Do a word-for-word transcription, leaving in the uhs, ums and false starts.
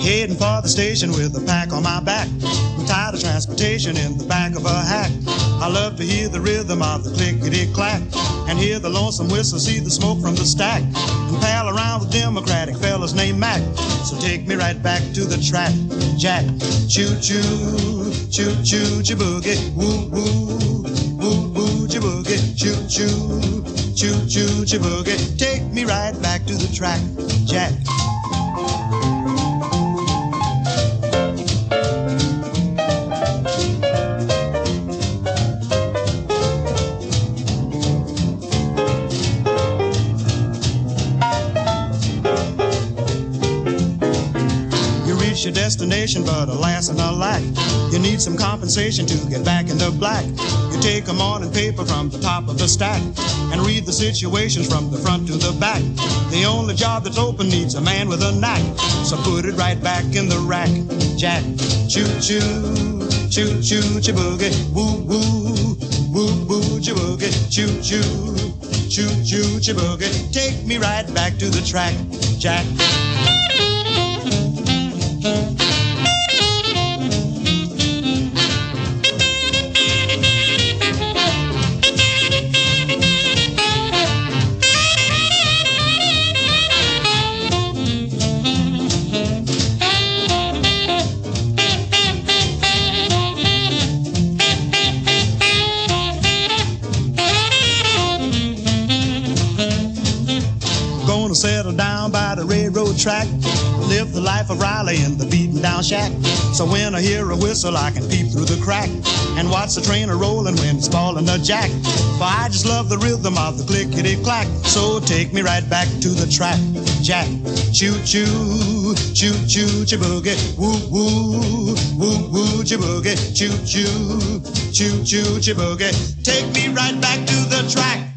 heading for the station with a pack on my back. I'm tired of transportation in the back of a hack. I love to hear the rhythm of the clickety-clack and hear the lonesome whistle, see the smoke from the stack, and pal around with Democratic fellas named Mac. So take me right back to the track, Jack. Choo-choo, choo-choo, chiboogie, woo-woo, woo-woo, chiboogie, choo-choo, choo-choo, chiboogie. Take me right back to the track, Jack. Your destination, but alas and alack, you need some compensation to get back in the black. You take a morning paper from the top of the stack and read the situations from the front to the back. The only job that's open needs a man with a knack, so put it right back in the rack, Jack. Choo-choo, choo-choo, chiboogie, woo-woo, woo-woo, chiboogie, choo-choo, choo-choo, chiboogie. Take me right back to the track, Jack. Gonna settle down by the railroad track, live the life of Riley in the beaten down shack. So when I hear a whistle I can peep through the crack and watch the train a-rolling when it's falling a jack. For I just love the rhythm of the clickety-clack. So take me right back to the track, Jack. Choo-choo, choo-choo, chiboogie, woo-woo, woo-woo, chiboogie, choo-choo, choo-choo, chiboogie. Take me right back to the track.